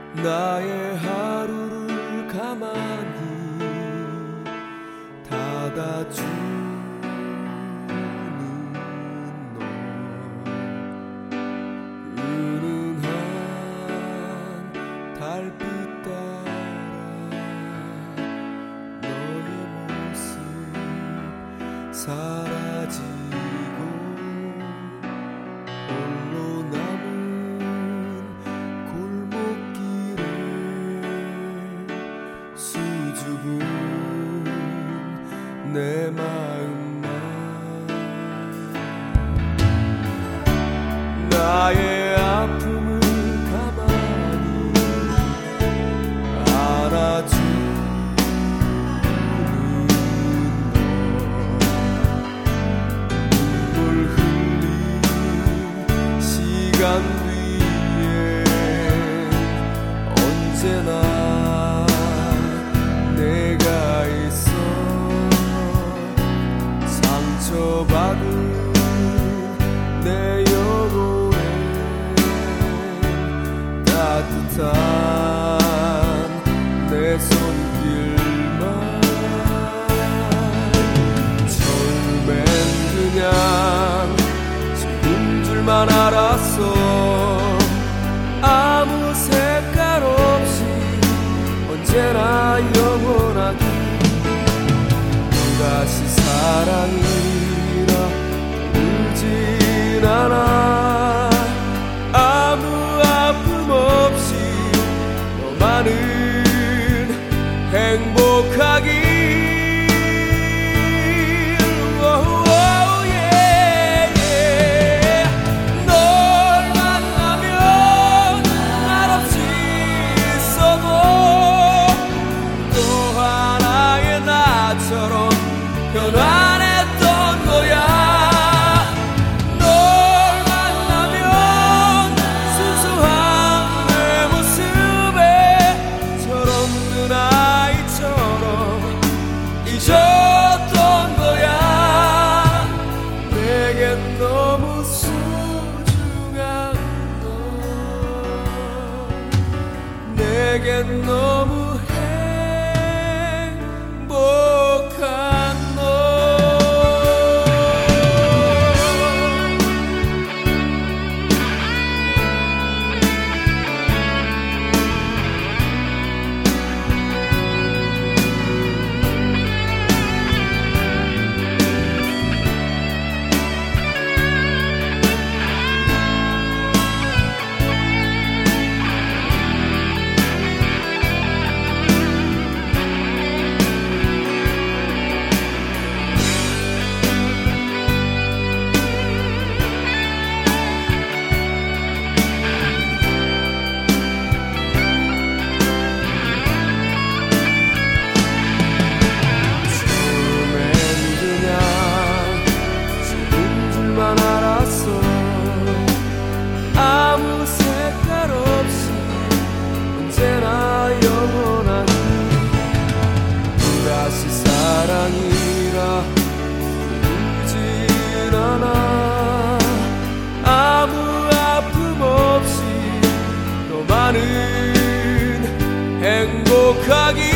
나의 하루를 가만히 닫아주는 너, 은은한 달빛 따라 너의 모습 사라지고 홀로 남은 골목길에 수줍은 내 마음만 나의 아픔을 가만히 안아주는 너, 눈물 흘린 시간 뒤에 언제나 내가 있어 상처받은 내 영혼에 따뜻한 내 손길만 처음엔 그냥 지금 줄만 알았어 아무 색깔 없이 언제나 영원하게 또다시 사랑이라 울진 않아 아무 아픔 없이 너만은 행복하길 널 만나면 말없이 있어도 또 하나의 나처럼 변환했던 거야 널 만나면 순수한 내 모습에 철없는 아이처럼 잊었던 거야 내겐 너무 소중한 너 내겐 너무 행복한 너 아무 색깔 없이 언제나 영원하니 또다시 사랑이라 울진 않아 아무 아픔 없이 너만은 행복하기